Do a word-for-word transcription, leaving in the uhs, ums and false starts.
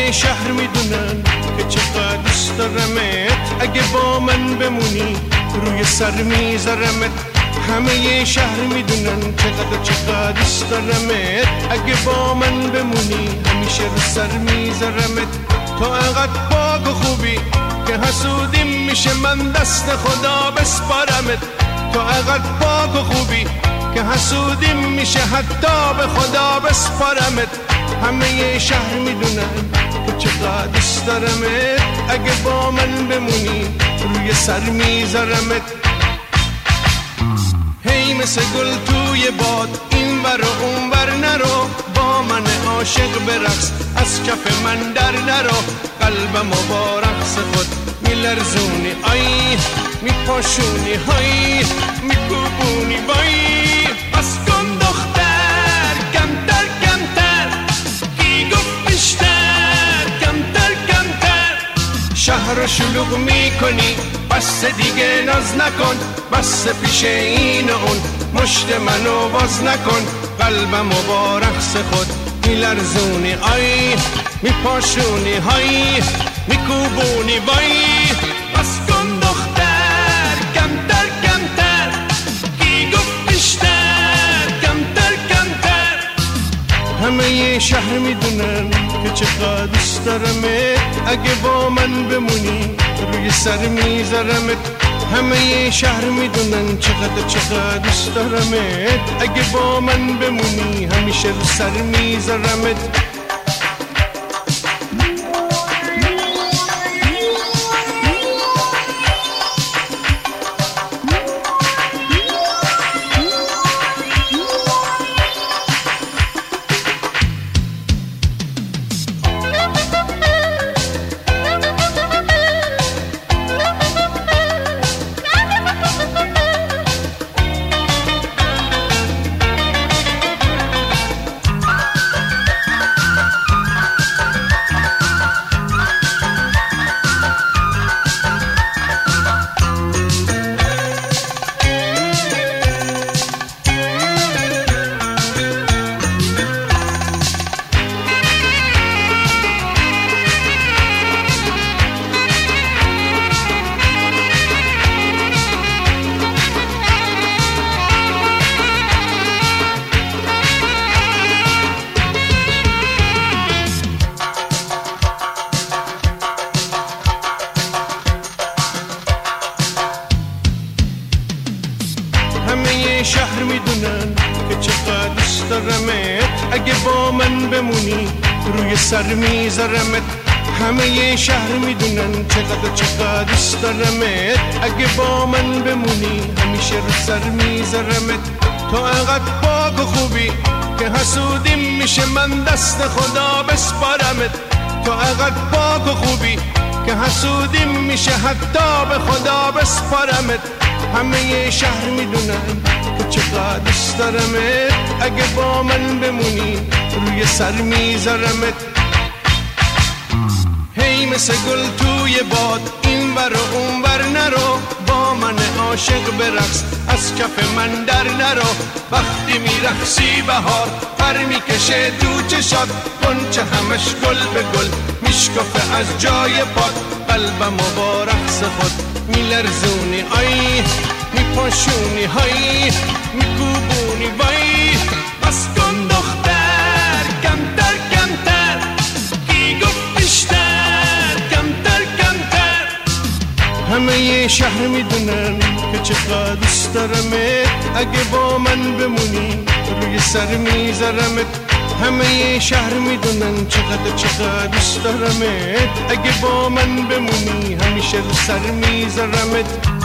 همه شهر میدونن که چقدر دوست دارمت، اگه با من بمونی روی سر میذارمت. همه شهر میدونن چقدر چقدر دوست دارمت، اگه با من بمونی همیشه رو سر میذارمت. تو انقدر پاک و خوبی که حسودیم میشه من دست خدا بسپارمت. تو انقدر پاک و خوبی که حسودیم میشه حتی به خدا بسپارمت. همه شهر میدونن که چقدر دوست دارمت، اگه با من بمونی روی سر میذارمت. هی مثل گل توی باد این ور و اون ور نرو، با من عاشق برقص از کف من در نرو. قلبم و با رقص خود میلرزونی، آی میپاشونی، های میکوبونی، وای بس کن دختر، کمتر کمتر، کی گفت بیشتر، کمتر کمتر. شهر رو شلوغ میکنی، بس دیگه ناز نکن، بس پیش این اون مشت منو باز نکن. قلبم و با رقص خود میلرزونی، آی میپاشونی، های میکوبونی، وای بس کن دختر، کمتر کمتر، کی گفت بیشتر، کمتر کمتر. همه شهر میدونن که چقدر دوست دارمت، اگه با من بمونی روی سر میذارمت. همه شهر میدونن چقدر چقدر دوست دارمت، اگه با من بمونی همیشه رو سر میذارمت. همه شهر میدونن که چقدر دوست دارمت، اگه با من بمونی روی سر میذارمت. همه شهر میدونن چقدر چقدر دوست دارمت، اگه با من بمونی همیشه رو سر میذارمت. تو انقدر پاک و خوبی که حسودیم میشه من دست خدا بسپارمت. تو انقدر پاک و خوبی که حسودیم میشه حتی به خدا بسپارمت. همه شهر میدونن که چقدر دوست دارمت، اگه با من بمونی روی سر میذارمت. هی مثل گل توی باد این ور و اون ور نرو، با من عاشق برقص از کف من در نرو. وقتی میرقصی بهار پر میکشه تو چشات، غنچه همش گل به گل میشکفه از جای پات. قلبم و با رقص خود میلرزونی، آی میپاشونی، های میکوبونی، وای بس کن دختر، کمتر کمتر، کی گفت بیشتر، کمتر کمتر. همه شهر میدونن که چقدر دوست دارمت، اگه با من بمونی روی سر میذارمت. همه شهر میدونن چقدر چقدر دوست دارمت، اگه با من بمونی همیشه رو سر میذارمت.